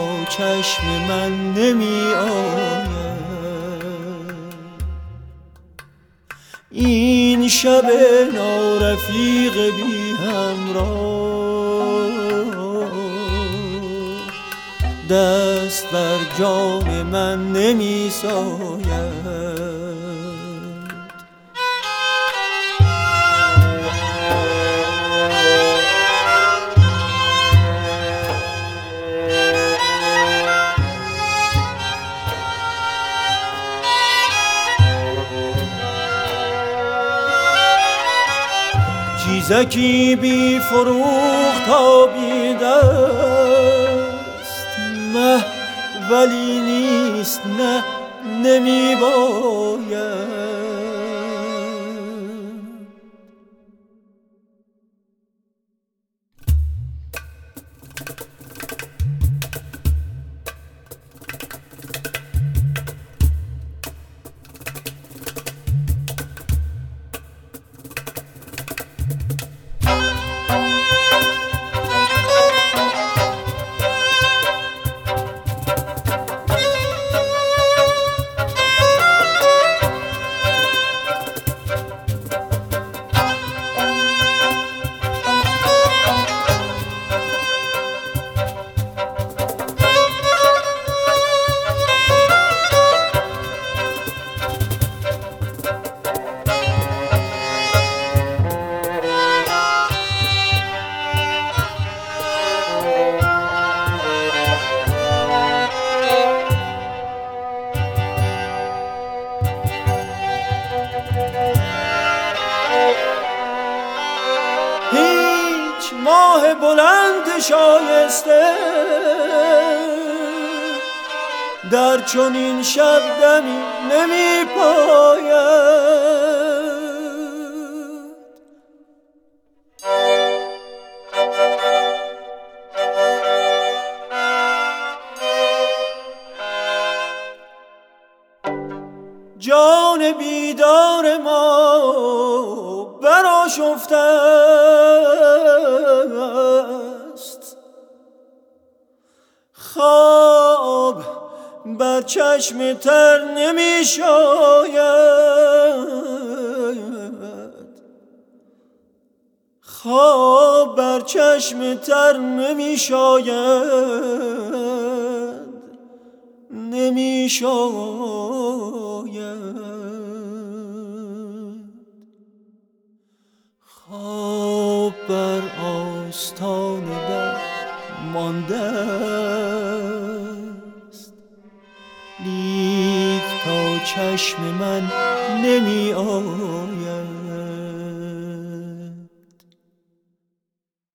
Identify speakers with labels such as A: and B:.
A: چشم من نمی آید. این شب نارفیق بی همراه دست بر جام من نمی ساید. چیزکی بی فروغ تابیده است، مه ولی نیست، نه نمی باید. ماه بلند شایسته در چنین شب دمی نمی پاید. جان بیدار ما برآشفته است، خواب بر چشم تر نمی شاید، خواب بر چشم تر نمی شاید، نمی شاید. خواب بر آستان در مانده است، لیک تا چشم من نمی آید.